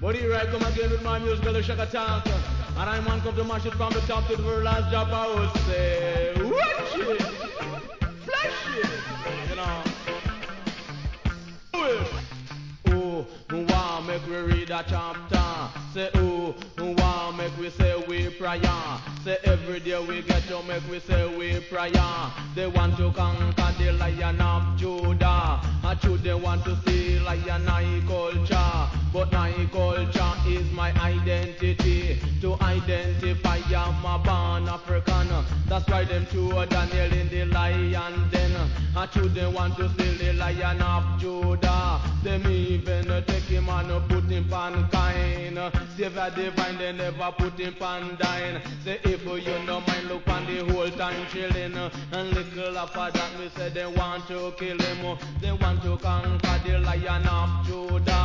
But here I come again with my musical Shaka Attack. And I'm one come to mash it from the top to the very last drop. I would say, watch it, flash it, you know. Do it. Oh, wow, make we read a chapter. Say, oh, wow, make we say we prayer. Say, every day we get to make we say we prayer. They want to conquer the Lion of Judah. I choose they want to steal Lion I culture. But my culture is my identity. To identify I'm a born African. That's why them two Daniel in the lion den. I choose they want to steal the Lion of Judah. Them even take him and put him on kind. Savior divine, they never put him on dine. Say if you no mind, look on the whole time chilling. And little after that, me say they want to kill him. They want to conquer the Lion of Judah.